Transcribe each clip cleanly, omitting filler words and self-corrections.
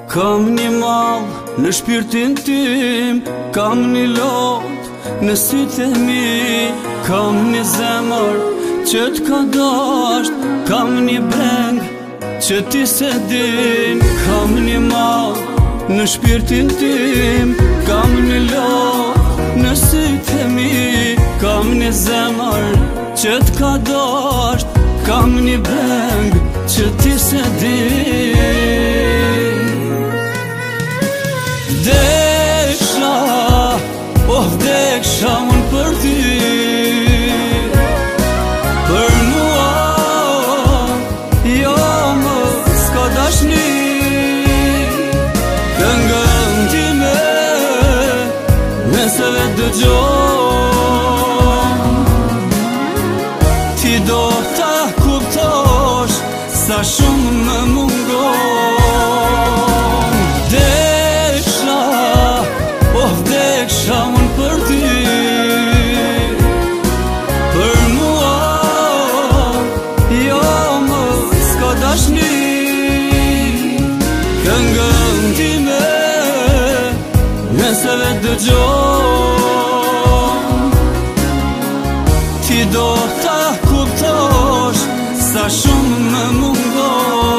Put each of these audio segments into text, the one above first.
Kam një mall në shpirtin tim, kam një lot në sytë e mi, kam një zemër që t'ka dasht, kam një breng që ti se din. Kam një mall në shpirtin tim, kam një lot në sytë e mi, kam një zemër që t'ka dasht, kam një breng që ti se din. Vdeksha, vdeksha unë për ty, për mua, jo më s'ka dashni. Këngën time, nëse vetë dëgjon, ti do ta kuptosh sa shumë më mungon. Vdeksha unë për ty, për mua, jo më s'ka dashni. Këngën time, nëse vetë dëgjon, ti do ta kuptosh sa shumë më mungon.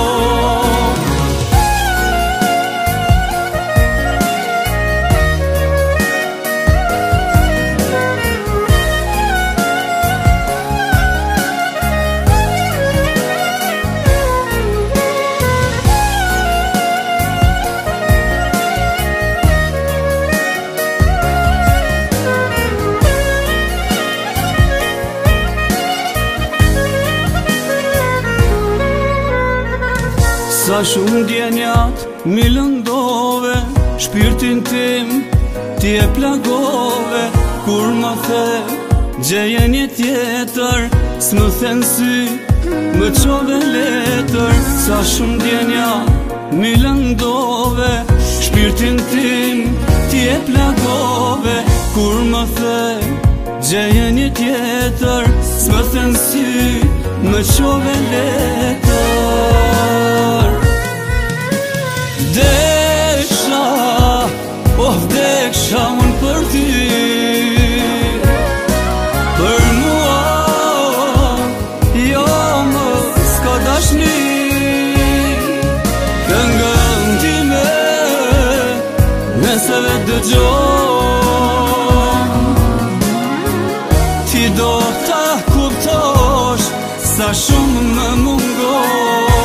Sa shumë djenjat mi lëndove, shpirtin tim ti e plagove. Kur më the gjeje një tjetër, s'më then sy, më qove letër. Sa shumë djenjat mi lëndove, shpirtin tim ti e plagove. Kur më the gjeje një tjetër, s'më then sy, më qove letër. Vdeksha, vdeksha unë për ty, për mua, jo më s'ka dashni. Këngën time, nëse vetë dëgjon, ti do ta kuptosh sa shumë më mungon.